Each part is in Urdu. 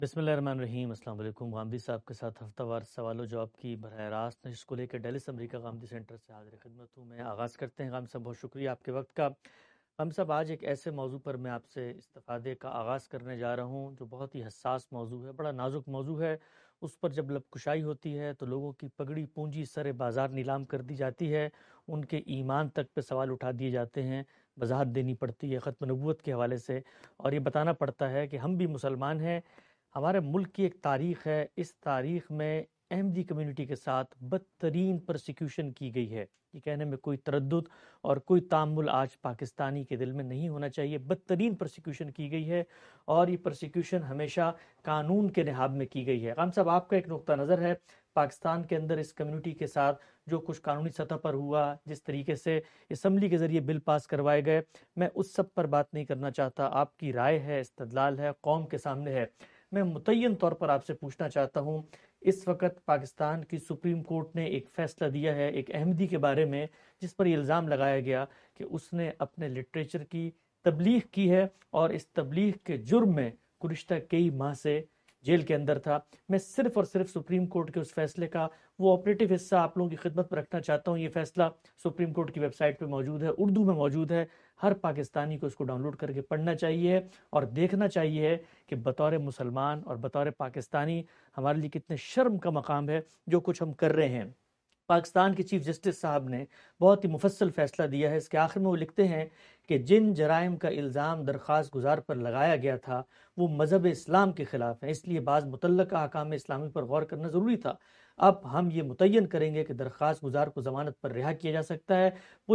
بسم اللہ الرحمن الرحیم۔ السلام علیکم۔ غامدی صاحب کے ساتھ ہفتہ وار سوال و جواب کی براہ راست نشست کو لے کے ڈیلس امریکہ غامدی سینٹر سے حاضر خدمت ہوں۔ میں آغاز کرتے ہیں۔ غام صاحب بہت شکریہ آپ کے وقت کا۔ غام صاحب آج ایک ایسے موضوع پر میں آپ سے استفادے کا آغاز کرنے جا رہا ہوں جو بہت ہی حساس موضوع ہے، بڑا نازک موضوع ہے۔ اس پر جب لب کشائی ہوتی ہے تو لوگوں کی پگڑی پونجی سر بازار نیلام کر دی جاتی ہے، ان کے ایمان تک پہ سوال اٹھا دیے جاتے ہیں، وضاحت دینی پڑتی ہے ختم نبوت کے حوالے سے، اور یہ بتانا پڑتا ہے کہ ہم بھی مسلمان ہیں، ہمارے ملک کی ایک تاریخ ہے، اس تاریخ میں احمدی کمیونٹی کے ساتھ بدترین پرسیکیوشن کی گئی ہے۔ یہ کہنے میں کوئی تردد اور کوئی تامل آج پاکستانی کے دل میں نہیں ہونا چاہیے۔ بدترین پرسیکیوشن کی گئی ہے اور یہ پرسیکیوشن ہمیشہ قانون کے نہاد میں کی گئی ہے۔ غام صاحب آپ کا ایک نقطہ نظر ہے پاکستان کے اندر اس کمیونٹی کے ساتھ جو کچھ قانونی سطح پر ہوا، جس طریقے سے اسمبلی کے ذریعے بل پاس کروائے گئے، میں اس سب پر بات نہیں کرنا چاہتا۔ آپ کی رائے ہے، استدلال ہے، قوم کے سامنے ہے۔ میں متعین طور پر آپ سے پوچھنا چاہتا ہوں، اس وقت پاکستان کی سپریم کورٹ نے ایک فیصلہ دیا ہے ایک احمدی کے بارے میں، جس پر یہ الزام لگایا گیا کہ اس نے اپنے لٹریچر کی تبلیغ کی ہے اور اس تبلیغ کے جرم میں گزشتہ کئی ماہ سے جیل کے اندر تھا۔ میں صرف اور صرف سپریم کورٹ کے اس فیصلے کا وہ آپریٹو حصہ آپ لوگوں کی خدمت میں رکھنا چاہتا ہوں۔ یہ فیصلہ سپریم کورٹ کی ویب سائٹ پہ موجود ہے، اردو میں موجود ہے، ہر پاکستانی کو اس کو ڈاؤن لوڈ کر کے پڑھنا چاہیے اور دیکھنا چاہیے کہ بطور مسلمان اور بطور پاکستانی ہمارے لیے کتنے شرم کا مقام ہے جو کچھ ہم کر رہے ہیں۔ پاکستان کے چیف جسٹس صاحب نے بہت ہی مفصل فیصلہ دیا ہے۔ اس کے آخر میں وہ لکھتے ہیں کہ جن جرائم کا الزام درخواست گزار پر لگایا گیا تھا وہ مذہب اسلام کے خلاف ہے، اس لیے بعض متعلقہ احکام اسلامی پر غور کرنا ضروری تھا۔ اب ہم یہ متعین کریں گے کہ درخواست گزار کو ضمانت پر رہا کیا جا سکتا ہے۔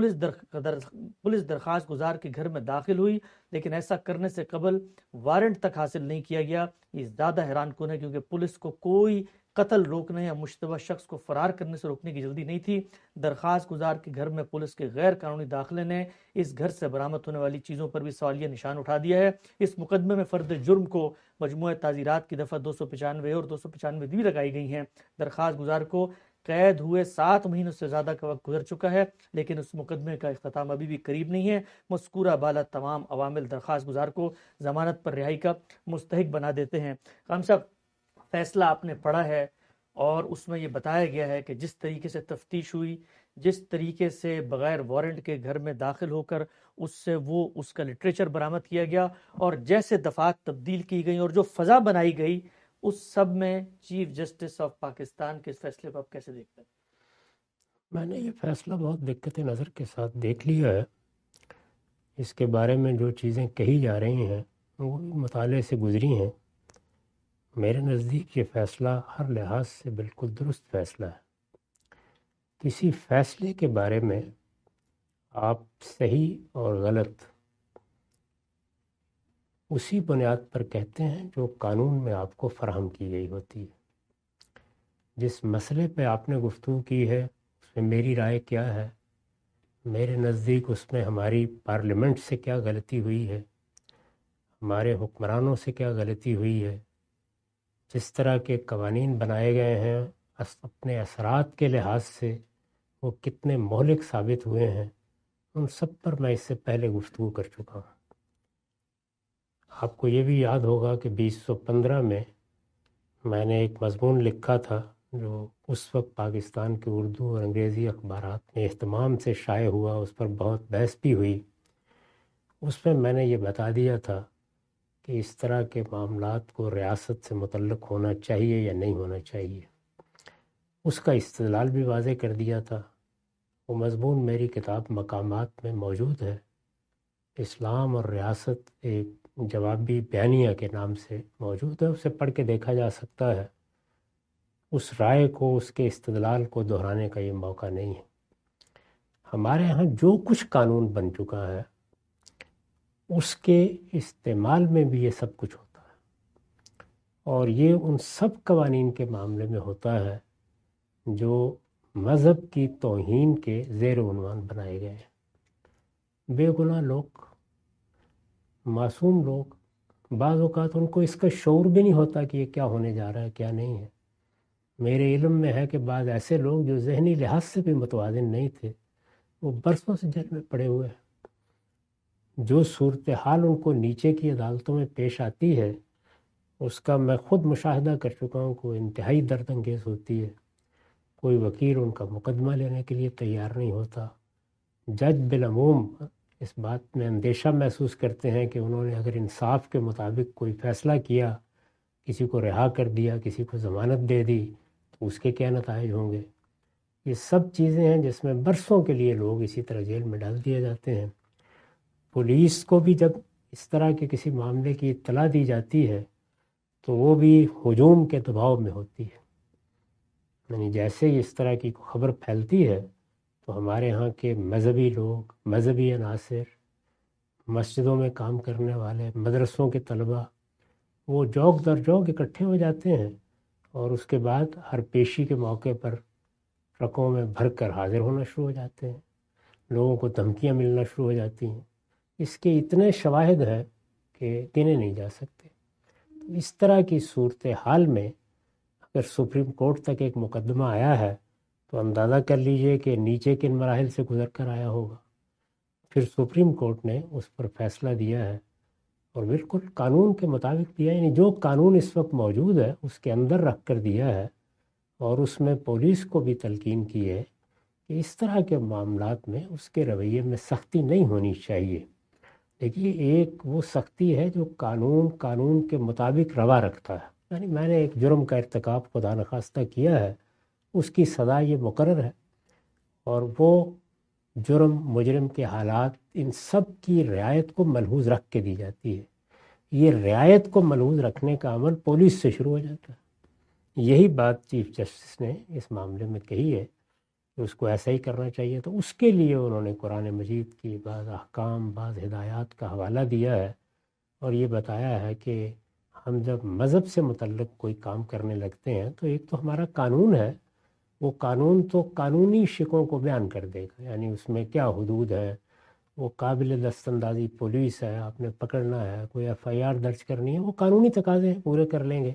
پولیس درخواست گزار کے گھر میں داخل ہوئی، لیکن ایسا کرنے سے قبل وارنٹ تک حاصل نہیں کیا گیا۔ یہ زیادہ حیران کن ہے کیونکہ پولیس کو کوئی قتل روکنے یا مشتبہ شخص کو فرار کرنے سے روکنے کی جلدی نہیں تھی۔ درخواست گزار کے گھر میں پولیس کے غیر قانونی داخلے نے اس گھر سے برآمد ہونے والی چیزوں پر بھی سوالیہ نشان اٹھا دیا ہے۔ اس مقدمے میں فرد جرم کو مجموعہ تعزیرات کی دفعہ 295 اور 295 بھی لگائی گئی ہیں۔ درخواست گزار کو قید ہوئے 7 مہینوں سے زیادہ کا وقت گزر چکا ہے، لیکن اس مقدمے کا اختتام ابھی بھی قریب نہیں ہے۔ مذکورہ بالا تمام عوامل درخواست گزار کو ضمانت پر رہائی کا مستحق بنا دیتے ہیں۔ خان صاحب، فیصلہ آپ نے پڑھا ہے اور اس میں یہ بتایا گیا ہے کہ جس طریقے سے تفتیش ہوئی، جس طریقے سے بغیر وارنٹ کے گھر میں داخل ہو کر اس سے وہ اس کا لٹریچر برآمد کیا گیا اور جیسے دفعات تبدیل کی گئی اور جو فضا بنائی گئی، اس سب میں چیف جسٹس آف پاکستان کے اس فیصلے کو آپ کیسے دیکھتے ہیں؟ میں نے یہ فیصلہ بہت دقت نظر کے ساتھ دیکھ لیا ہے۔ اس کے بارے میں جو چیزیں کہی جا رہی ہیں وہ مطالعے سے گزری ہیں۔ میرے نزدیک یہ فیصلہ ہر لحاظ سے بالکل درست فیصلہ ہے۔ کسی فیصلے کے بارے میں آپ صحیح اور غلط اسی بنیاد پر کہتے ہیں جو قانون میں آپ کو فراہم کی گئی ہوتی ہے۔ جس مسئلے پہ آپ نے گفتگو کی ہے اس میں میری رائے کیا ہے؟ میرے نزدیک اس میں ہماری پارلیمنٹ سے کیا غلطی ہوئی ہے، ہمارے حکمرانوں سے کیا غلطی ہوئی ہے، جس طرح کے قوانین بنائے گئے ہیں اپنے اثرات کے لحاظ سے وہ کتنے مہلک ثابت ہوئے ہیں، ان سب پر میں اس سے پہلے گفتگو کر چکا ہوں۔ آپ کو یہ بھی یاد ہوگا کہ 2015 میں نے ایک مضمون لکھا تھا جو اس وقت پاکستان کے اردو اور انگریزی اخبارات میں اہتمام سے شائع ہوا، اس پر بہت بحث بھی ہوئی۔ اس میں نے یہ بتا دیا تھا کہ اس طرح کے معاملات کو ریاست سے متعلق ہونا چاہیے یا نہیں ہونا چاہیے۔ اس کا استدلال بھی واضح کر دیا تھا۔ وہ مضمون میری کتاب مقامات میں موجود ہے۔ اسلام اور ریاست ایک جوابی بیانیہ کے نام سے موجود ہے، اسے پڑھ کے دیکھا جا سکتا ہے۔ اس رائے کو، اس کے استدلال کو دہرانے کا یہ موقع نہیں ہے۔ ہمارے ہاں جو کچھ قانون بن چکا ہے اس کے استعمال میں بھی یہ سب کچھ ہوتا ہے، اور یہ ان سب قوانین کے معاملے میں ہوتا ہے جو مذہب کی توہین کے زیر عنوان بنائے گئے ہیں۔ بے گناہ لوگ، معصوم لوگ، بعض اوقات ان کو اس کا شعور بھی نہیں ہوتا کہ یہ کیا ہونے جا رہا ہے، کیا نہیں ہے۔ میرے علم میں ہے کہ بعض ایسے لوگ جو ذہنی لحاظ سے بھی متوازن نہیں تھے وہ برسوں سے جیل میں پڑے ہوئے ہیں۔ جو صورتحال ان کو نیچے کی عدالتوں میں پیش آتی ہے اس کا میں خود مشاہدہ کر چکا ہوں کہ وہ انتہائی درد انگیز ہوتی ہے. کوئی وکیل ان کا مقدمہ لینے کے لیے تیار نہیں ہوتا. جج بالعموم اس بات میں اندیشہ محسوس کرتے ہیں کہ انہوں نے اگر انصاف کے مطابق کوئی فیصلہ کیا، کسی کو رہا کر دیا، کسی کو ضمانت دے دی، تو اس کے کیا نتائج ہوں گے. یہ سب چیزیں ہیں جس میں برسوں کے لیے لوگ اسی طرح جیل میں ڈال دیے جاتے ہیں. پولیس کو بھی جب اس طرح کے کسی معاملے کی اطلاع دی جاتی ہے تو وہ بھی ہجوم کے دباؤ میں ہوتی ہے. یعنی جیسے ہی اس طرح کی خبر پھیلتی ہے تو ہمارے ہاں کے مذہبی لوگ، مذہبی عناصر، مسجدوں میں کام کرنے والے، مدرسوں کے طلباء، وہ جوک در جوک اکٹھے ہو جاتے ہیں اور اس کے بعد ہر پیشی کے موقع پر ٹرکوں میں بھر کر حاضر ہونا شروع ہو جاتے ہیں. لوگوں کو دھمکیاں ملنا شروع ہو جاتی ہیں. اس کے اتنے شواہد ہیں کہ گنے نہیں جا سکتے. اس طرح کی صورتحال میں اگر سپریم کورٹ تک ایک مقدمہ آیا ہے تو اندازہ کر لیجئے کہ نیچے کن مراحل سے گزر کر آیا ہوگا. پھر سپریم کورٹ نے اس پر فیصلہ دیا ہے اور بالکل قانون کے مطابق دیا، یعنی جو قانون اس وقت موجود ہے اس کے اندر رکھ کر دیا ہے. اور اس میں پولیس کو بھی تلقین کی ہے کہ اس طرح کے معاملات میں اس کے رویے میں سختی نہیں ہونی چاہیے. دیکھیے، ایک وہ سختی ہے جو قانون کے مطابق روا رکھتا ہے. یعنی میں نے ایک جرم کا ارتکاب خدا نخواستہ کیا ہے، اس کی سزا یہ مقرر ہے، اور وہ جرم، مجرم کے حالات، ان سب کی رعایت کو ملحوظ رکھ کے دی جاتی ہے. یہ رعایت کو ملحوظ رکھنے کا عمل پولیس سے شروع ہو جاتا ہے. یہی بات چیف جسٹس نے اس معاملے میں کہی ہے کہ اس کو ایسا ہی کرنا چاہیے. تو اس کے لیے انہوں نے قرآن مجید کی بعض احکام، بعض ہدایات کا حوالہ دیا ہے اور یہ بتایا ہے کہ ہم جب مذہب سے متعلق کوئی کام کرنے لگتے ہیں تو ایک تو ہمارا قانون ہے، وہ قانون تو قانونی شکوں کو بیان کر دے گا. یعنی اس میں کیا حدود ہے، وہ قابل دست اندازی پولیس ہے، آپ نے پکڑنا ہے، کوئی ایف آئی آر درج کرنی ہے، وہ قانونی تقاضے ہیں، پورے کر لیں گے.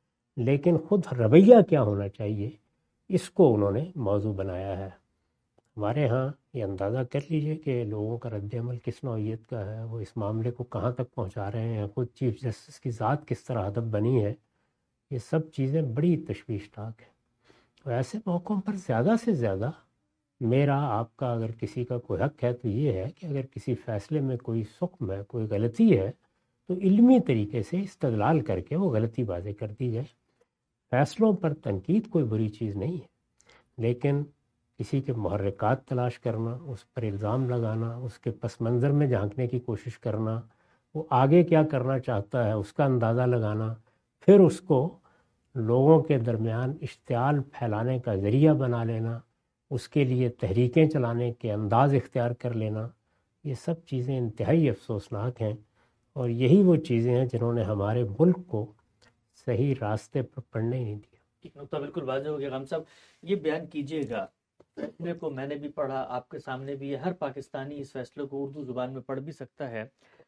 لیکن خود رویہ کیا ہونا چاہیے، اس کو انہوں نے موضوع بنایا ہے. ہمارے ہاں یہ اندازہ کر لیجئے کہ لوگوں کا رد عمل کس نوعیت کا ہے، وہ اس معاملے کو کہاں تک پہنچا رہے ہیں، خود چیف جسٹس کی ذات کس طرح ادب بنی ہے. یہ سب چیزیں بڑی تشویشناک ہیں. اور ایسے موقعوں پر زیادہ سے زیادہ میرا، آپ کا، اگر کسی کا کوئی حق ہے تو یہ ہے کہ اگر کسی فیصلے میں کوئی سقم ہے، کوئی غلطی ہے، تو علمی طریقے سے استدلال کر کے وہ غلطی واضح کر دی جائے. فیصلوں پر تنقید کوئی بری چیز نہیں ہے، لیکن کسی کے محرکات تلاش کرنا، اس پر الزام لگانا، اس کے پس منظر میں جھانکنے کی کوشش کرنا، وہ آگے کیا کرنا چاہتا ہے اس کا اندازہ لگانا، پھر اس کو لوگوں کے درمیان اشتعال پھیلانے کا ذریعہ بنا لینا، اس کے لیے تحریکیں چلانے کے انداز اختیار کر لینا، یہ سب چیزیں انتہائی افسوسناک ہیں. اور یہی وہ چیزیں ہیں جنہوں نے ہمارے ملک کو صحیح راستے پر پڑنے ہی نہیں دیا. ایک نقطہ بالکل واضح ہو گیا. غام صاحب، یہ بیان کیجیے گا، فیصلے کو میں نے بھی پڑھا، آپ کے سامنے بھی ہے، ہر پاکستانی اس فیصلے کو اردو زبان میں پڑھ بھی سکتا ہے.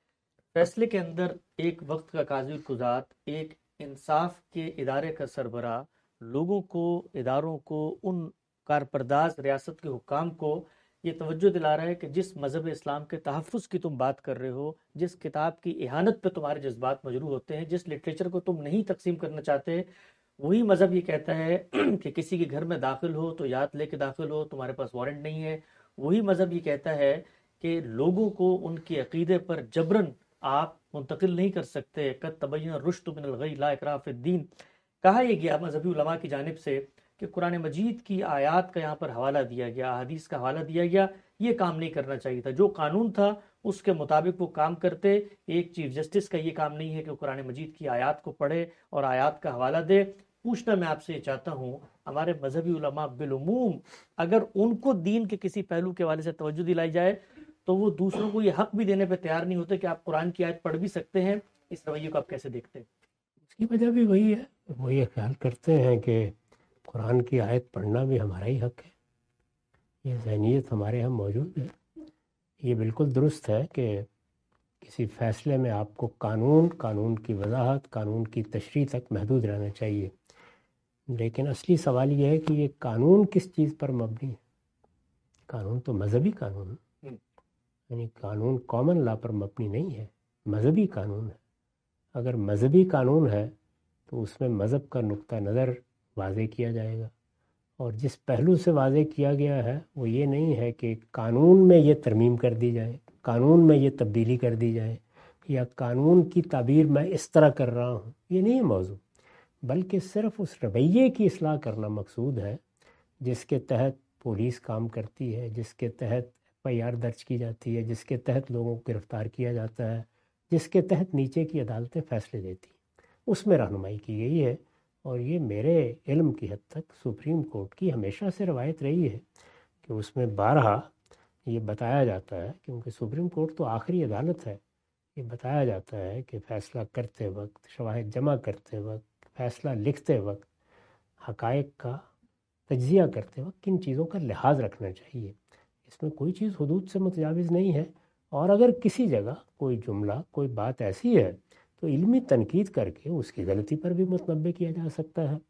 فیصلے کے اندر ایک وقت کا قاضی القضات، ایک انصاف کے ادارے کا سربراہ، لوگوں کو، اداروں کو، ان کارپرداز ریاست کے حکام کو یہ توجہ دلا رہا ہے کہ جس مذہب اسلام کے تحفظ کی تم بات کر رہے ہو، جس کتاب کی اہانت پہ تمہارے جذبات مجروح ہوتے ہیں، جس لٹریچر کو تم نہیں تقسیم کرنا چاہتے، وہی مذہب یہ کہتا ہے کہ کسی کے گھر میں داخل ہو تو یاد لے کے داخل ہو، تمہارے پاس وارنٹ نہیں ہے. وہی مذہب یہ کہتا ہے کہ لوگوں کو ان کے عقیدے پر جبرن آپ منتقل نہیں کر سکتے. قد تبین الرشد من الغی لا اکراہ فی الدین. کہا یہ گیا مذہبی علماء کی جانب سے کہ قرآن مجید کی آیات کا یہاں پر حوالہ دیا گیا، احادیث کا حوالہ دیا گیا، یہ کام نہیں کرنا چاہیے تھا. جو قانون تھا اس کے مطابق وہ کام کرتے. ایک چیف جسٹس کا یہ کام نہیں ہے کہ قرآن مجید کی آیات کو پڑھے اور آیات کا حوالہ دے. پوچھنا میں آپ سے یہ چاہتا ہوں، ہمارے مذہبی علماء بالعموم اگر ان کو دین کے کسی پہلو کے حوالے سے توجہ دلائی جائے تو وہ دوسروں کو یہ حق بھی دینے پہ تیار نہیں ہوتے کہ آپ قرآن کی آیت پڑھ بھی سکتے ہیں. اس رویے کو آپ کیسے دیکھتے ہیں؟ اس کی وجہ بھی وہی ہے، وہ یہ خیال کرتے ہیں کہ قرآن کی آیت پڑھنا بھی ہمارا ہی حق ہے. یہ ذہنیت ہمارے یہاں موجود ہے. یہ بالکل درست ہے کہ کسی فیصلے میں آپ کو قانون کی وضاحت، قانون کی تشریح تک محدود رہنا چاہیے. لیکن اصلی سوال یہ ہے کہ یہ قانون کس چیز پر مبنی ہے. قانون تو مذہبی قانون ہے، یعنی قانون کامن لا پر مبنی نہیں ہے، مذہبی قانون ہے. اگر مذہبی قانون ہے تو اس میں مذہب کا نقطہ نظر واضح کیا جائے گا، اور جس پہلو سے واضح کیا گیا ہے وہ یہ نہیں ہے کہ قانون میں یہ ترمیم کر دی جائے، قانون میں یہ تبدیلی کر دی جائے، یا قانون کی تعبیر میں اس طرح کر رہا ہوں، یہ نہیں ہے موضوع، بلکہ صرف اس رویے کی اصلاح کرنا مقصود ہے جس کے تحت پولیس کام کرتی ہے، جس کے تحت ایف آئی آر درج کی جاتی ہے، جس کے تحت لوگوں کو گرفتار کیا جاتا ہے، جس کے تحت نیچے کی عدالتیں فیصلے دیتی ہیں، اس میں رہنمائی کی گئی ہے۔ اور یہ میرے علم کی حد تک سپریم کورٹ کی ہمیشہ سے روایت رہی ہے کہ اس میں بارہا یہ بتایا جاتا ہے، کیونکہ سپریم کورٹ تو آخری عدالت ہے، یہ بتایا جاتا ہے کہ فیصلہ کرتے وقت، شواہد جمع کرتے وقت، فیصلہ لکھتے وقت، حقائق کا تجزیہ کرتے وقت کن چیزوں کا لحاظ رکھنا چاہیے۔ اس میں کوئی چیز حدود سے متجاوز نہیں ہے، اور اگر کسی جگہ کوئی جملہ، کوئی بات ایسی ہے تو علمی تنقید کر کے اس کی غلطی پر بھی متنبع کیا جا سکتا ہے۔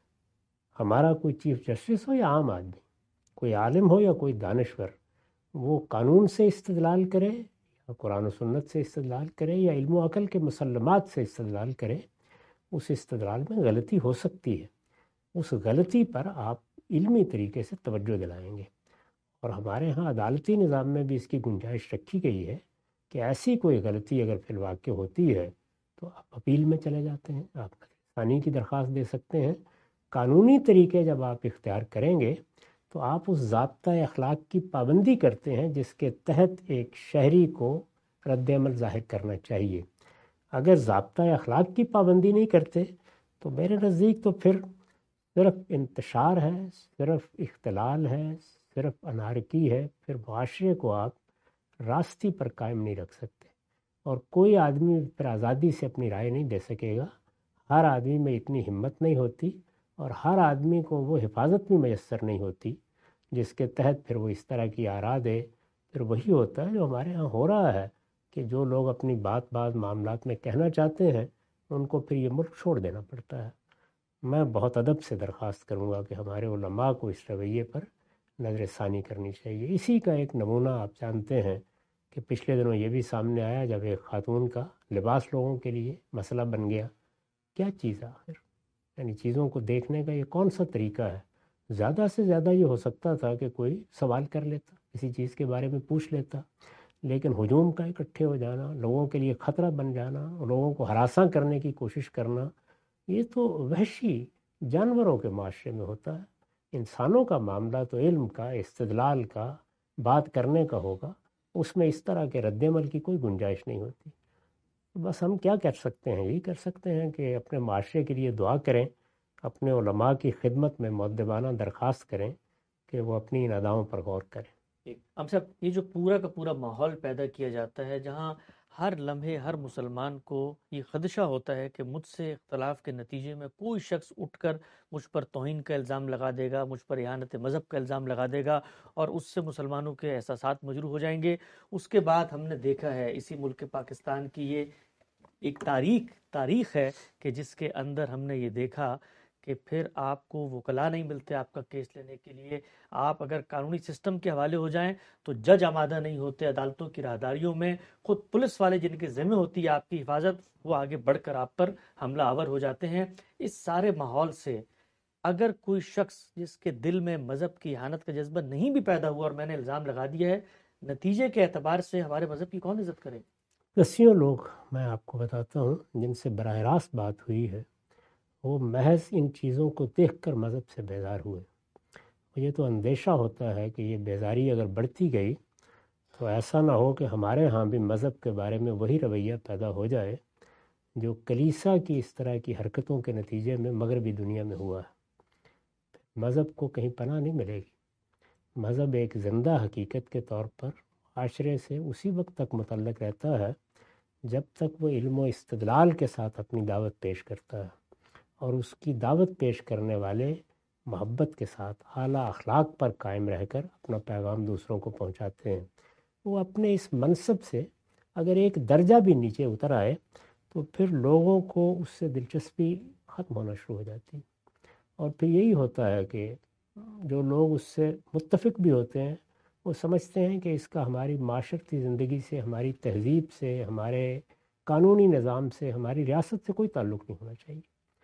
ہمارا کوئی چیف جسٹس ہو یا عام آدمی، کوئی عالم ہو یا کوئی دانشور، وہ قانون سے استدلال کرے یا قرآن و سنت سے استدلال کرے یا علم و عقل کے مسلمات سے استدلال کرے، اس استدلال میں غلطی ہو سکتی ہے، اس غلطی پر آپ علمی طریقے سے توجہ دلائیں گے۔ اور ہمارے ہاں عدالتی نظام میں بھی اس کی گنجائش رکھی گئی ہے کہ ایسی کوئی غلطی اگر فی الواقع ہوتی ہے تو آپ اپیل میں چلے جاتے ہیں، آپ ثانی کی درخواست دے سکتے ہیں۔ قانونی طریقے جب آپ اختیار کریں گے تو آپ اس ضابطۂ اخلاق کی پابندی کرتے ہیں جس کے تحت ایک شہری کو رد عمل ظاہر کرنا چاہیے۔ اگر ضابطۂ اخلاق کی پابندی نہیں کرتے تو میرے نزدیک تو پھر صرف انتشار ہے، صرف اختلال ہے، صرف انارکی ہے، پھر معاشرے کو آپ راستی پر قائم نہیں رکھ سکتے، اور کوئی آدمی پھر آزادی سے اپنی رائے نہیں دے سکے گا۔ ہر آدمی میں اتنی ہمت نہیں ہوتی، اور ہر آدمی کو وہ حفاظت بھی میسر نہیں ہوتی جس کے تحت پھر وہ اس طرح کی آرا دے۔ پھر وہی ہوتا ہے جو ہمارے ہاں ہو رہا ہے کہ جو لوگ اپنی بات معاملات میں کہنا چاہتے ہیں ان کو پھر یہ ملک چھوڑ دینا پڑتا ہے۔ میں بہت ادب سے درخواست کروں گا کہ ہمارے علماء کو اس رویے پر نظر ثانی کرنی چاہیے۔ اسی کا ایک نمونہ آپ جانتے ہیں کہ پچھلے دنوں یہ بھی سامنے آیا جب ایک خاتون کا لباس لوگوں کے لیے مسئلہ بن گیا۔ کیا چیز ہے آخر؟ یعنی چیزوں کو دیکھنے کا یہ کون سا طریقہ ہے؟ زیادہ سے زیادہ یہ ہو سکتا تھا کہ کوئی سوال کر لیتا، کسی چیز کے بارے میں پوچھ لیتا، لیکن ہجوم کا اکٹھے ہو جانا، لوگوں کے لیے خطرہ بن جانا، لوگوں کو ہراساں کرنے کی کوشش کرنا، یہ تو وحشی جانوروں کے معاشرے میں ہوتا ہے۔ انسانوں کا معاملہ تو علم کا، استدلال کا، بات کرنے کا ہوگا، اس میں اس طرح کے رد عمل کی کوئی گنجائش نہیں ہوتی۔ بس ہم کیا کر سکتے ہیں؟ یہی کر سکتے ہیں کہ اپنے معاشرے کے لیے دعا کریں، اپنے علماء کی خدمت میں مؤدبانہ درخواست کریں کہ وہ اپنی ان اداؤں پر غور کریں۔ ہم سب یہ جو پورا کا پورا ماحول پیدا کیا جاتا ہے جہاں ہر لمحے ہر مسلمان کو یہ خدشہ ہوتا ہے کہ مجھ سے اختلاف کے نتیجے میں کوئی شخص اٹھ کر مجھ پر توہین کا الزام لگا دے گا، مجھ پر اہانت مذہب کا الزام لگا دے گا، اور اس سے مسلمانوں کے احساسات مجروح ہو جائیں گے۔ اس کے بعد ہم نے دیکھا ہے اسی ملک پاکستان کی یہ ایک تاریخ ہے کہ جس کے اندر ہم نے یہ دیکھا کہ پھر آپ کو وکلا نہیں ملتے آپ کا کیس لینے کے لیے۔ آپ اگر قانونی سسٹم کے حوالے ہو جائیں تو جج آمادہ نہیں ہوتے عدالتوں کی راہداریوں میں، خود پولیس والے جن کے ذمہ ہوتی ہے آپ کی حفاظت وہ آگے بڑھ کر آپ پر حملہ آور ہو جاتے ہیں۔ اس سارے ماحول سے اگر کوئی شخص جس کے دل میں مذہب کی اہانت کا جذبہ نہیں بھی پیدا ہوا اور میں نے الزام لگا دیا ہے، نتیجے کے اعتبار سے ہمارے مذہب کی کون عزت کرے؟ دسیوں لوگ میں آپ کو بتاتا ہوں جن سے براہ راست بات ہوئی ہے، وہ محض ان چیزوں کو دیکھ کر مذہب سے بیزار ہوئے۔ مجھے تو اندیشہ ہوتا ہے کہ یہ بیزاری اگر بڑھتی گئی تو ایسا نہ ہو کہ ہمارے ہاں بھی مذہب کے بارے میں وہی رویہ پیدا ہو جائے جو کلیسا کی اس طرح کی حرکتوں کے نتیجے میں مغربی دنیا میں ہوا ہے۔ مذہب کو کہیں پناہ نہیں ملے گی۔ مذہب ایک زندہ حقیقت کے طور پر معاشرے سے اسی وقت تک متعلق رہتا ہے جب تک وہ علم و استدلال کے ساتھ اپنی دعوت پیش کرتا ہے، اور اس کی دعوت پیش کرنے والے محبت کے ساتھ اعلیٰ اخلاق پر قائم رہ کر اپنا پیغام دوسروں کو پہنچاتے ہیں۔ وہ اپنے اس منصب سے اگر ایک درجہ بھی نیچے اتر آئے تو پھر لوگوں کو اس سے دلچسپی ختم ہونا شروع ہو جاتی، اور پھر یہی ہوتا ہے کہ جو لوگ اس سے متفق بھی ہوتے ہیں وہ سمجھتے ہیں کہ اس کا ہماری معاشرتی زندگی سے، ہماری تہذیب سے، ہمارے قانونی نظام سے، ہماری ریاست سے کوئی تعلق نہیں ہونا چاہیے۔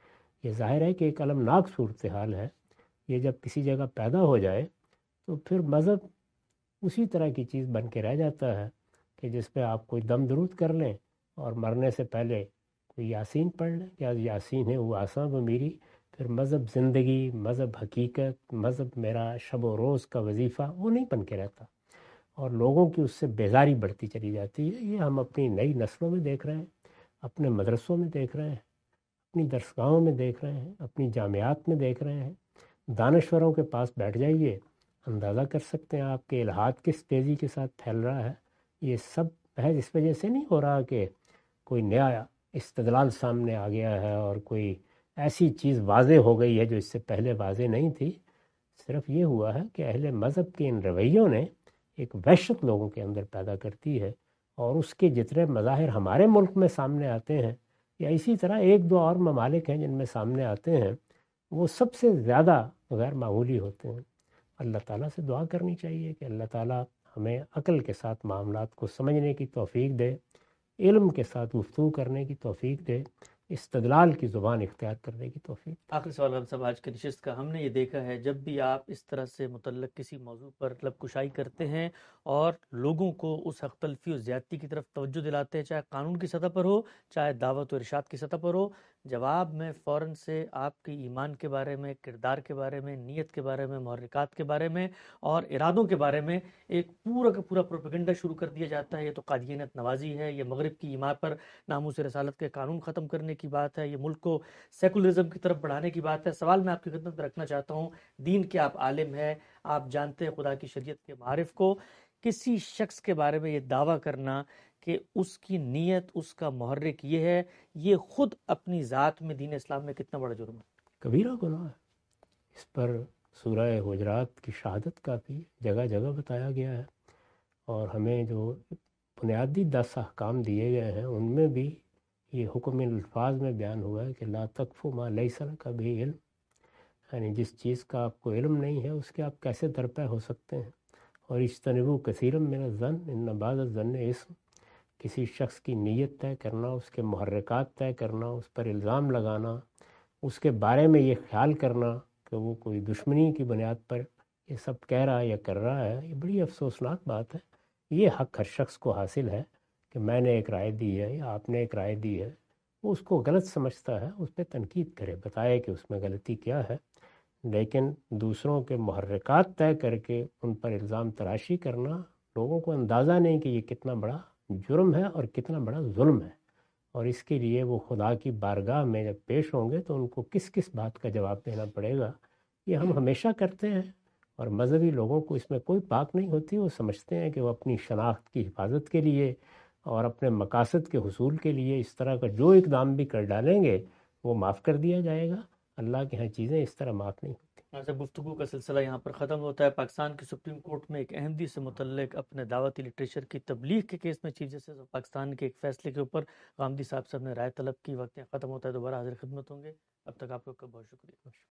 یہ ظاہر ہے کہ ایک المناک صورتحال ہے. یہ جب کسی جگہ پیدا ہو جائے تو پھر مذہب اسی طرح کی چیز بن کے رہ جاتا ہے کہ جس پہ آپ کوئی دم درود کر لیں اور مرنے سے پہلے کوئی یاسین پڑھ لیں. کیا یاسین ہے وہ آساں و میری. پھر مذہب زندگی، مذہب حقیقت، مذہب میرا شب و روز کا وظیفہ وہ نہیں بن کے رہتا، اور لوگوں کی اس سے بیزاری بڑھتی چلی جاتی ہے. یہ ہم اپنی نئی نسلوں میں دیکھ رہے ہیں، اپنے مدرسوں میں دیکھ رہے ہیں، اپنی درسگاہوں میں دیکھ رہے ہیں، اپنی جامعات میں دیکھ رہے ہیں. دانشوروں کے پاس بیٹھ جائیے، اندازہ کر سکتے ہیں آپ کے الحاد کس تیزی کے ساتھ پھیل رہا ہے. یہ سب محض اس وجہ سے نہیں ہو رہا کہ کوئی نیا استدلال سامنے آ گیا ہے اور کوئی ایسی چیز واضح ہو گئی ہے جو اس سے پہلے واضح نہیں تھی. صرف یہ ہوا ہے کہ اہل مذہب کے ان رویوں نے ایک وحشت لوگوں کے اندر پیدا کرتی ہے، اور اس کے جتنے مظاہر ہمارے ملک میں سامنے آتے ہیں یا اسی طرح ایک دو اور ممالک ہیں جن میں سامنے آتے ہیں، وہ سب سے زیادہ غیر معمولی ہوتے ہیں. اللہ تعالیٰ سے دعا کرنی چاہیے کہ اللہ تعالیٰ ہمیں عقل کے ساتھ معاملات کو سمجھنے کی توفیق دے، علم کے ساتھ گفتگو کرنے کی توفیق دے، استدلال کی زبان اختیار کرنے کی توفیق دے. آخری سوال غالب صاحب آج کی نشست کا. ہم نے یہ دیکھا ہے جب بھی آپ اس طرح سے متعلق کسی موضوع پر لب کشائی کرتے ہیں اور لوگوں کو اس حق تلفی اور زیادتی کی طرف توجہ دلاتے ہیں، چاہے قانون کی سطح پر ہو چاہے دعوت و ارشاد کی سطح پر ہو، جواب میں فوراً سے آپ کے ایمان کے بارے میں، کردار کے بارے میں، نیت کے بارے میں، محرکات کے بارے میں اور ارادوں کے بارے میں ایک پورا کا پورا پروپیگنڈا شروع کر دیا جاتا ہے. یہ تو قادیانیت نوازی ہے، یہ مغرب کی ایما پر ناموس رسالت کے قانون ختم کرنے کی بات ہے، یہ ملک کو سیکولرزم کی طرف بڑھانے کی بات ہے. سوال میں آپ کی خدمت میں رکھنا چاہتا ہوں، دین کے آپ عالم ہیں، آپ جانتے ہیں خدا کی شریعت کے معارف کو، کسی شخص کے بارے میں یہ دعویٰ کرنا کہ اس کی نیت، اس کا محرک یہ ہے، یہ خود اپنی ذات میں دین اسلام میں کتنا بڑا جرم ہے؟ کبیرہ گناہ ہے. اس پر سورہ حجرات کی شہادت کافی جگہ جگہ بتایا گیا ہے، اور ہمیں جو بنیادی 10 احکام دیے گئے ہیں ان میں بھی یہ حکم الفاظ میں بیان ہوا ہے کہ لا تقف ما لیس لک بہ علم، یعنی جس چیز کا آپ کو علم نہیں ہے اس کے آپ کیسے درپے ہو سکتے ہیں. اور اجتنبوا کثیرا من الظن ان بعض الظن اسم. کسی شخص کی نیت طے کرنا، اس کے محرکات طے کرنا، اس پر الزام لگانا، اس کے بارے میں یہ خیال کرنا کہ وہ کوئی دشمنی کی بنیاد پر یہ سب کہہ رہا ہے یا کر رہا ہے، یہ بڑی افسوسناک بات ہے. یہ حق ہر شخص کو حاصل ہے کہ میں نے ایک رائے دی ہے یا آپ نے ایک رائے دی ہے، وہ اس کو غلط سمجھتا ہے، اس پہ تنقید کرے، بتائے کہ اس میں غلطی کیا ہے. لیکن دوسروں کے محرکات طے کر کے ان پر الزام تراشی کرنا، لوگوں کو اندازہ نہیں کہ یہ کتنا بڑا جرم ہے اور کتنا بڑا ظلم ہے، اور اس کے لیے وہ خدا کی بارگاہ میں جب پیش ہوں گے تو ان کو کس کس بات کا جواب دینا پڑے گا. یہ ہم ہمیشہ کرتے ہیں، اور مذہبی لوگوں کو اس میں کوئی پاک نہیں ہوتی. وہ سمجھتے ہیں کہ وہ اپنی شناخت کی حفاظت کے لیے اور اپنے مقاصد کے حصول کے لیے اس طرح کا جو اقدام بھی کر ڈالیں گے وہ معاف کر دیا جائے گا. اللہ کے ہاں چیزیں اس طرح معاف نہیں ہوتی. ایسا گفتگو کا سلسلہ یہاں پر ختم ہوتا ہے. پاکستان کی سپریم کورٹ میں ایک احمدی سے متعلق اپنے دعوتی لٹریچر کی تبلیغ کے کیس میں چیف جسٹس آف پاکستان کے ایک فیصلے کے اوپر غامدی صاحب نے رائے طلب کی. وقت ختم ہوتا ہے، دوبارہ حاضر خدمت ہوں گے. اب تک آپ کا بہت شکریہ.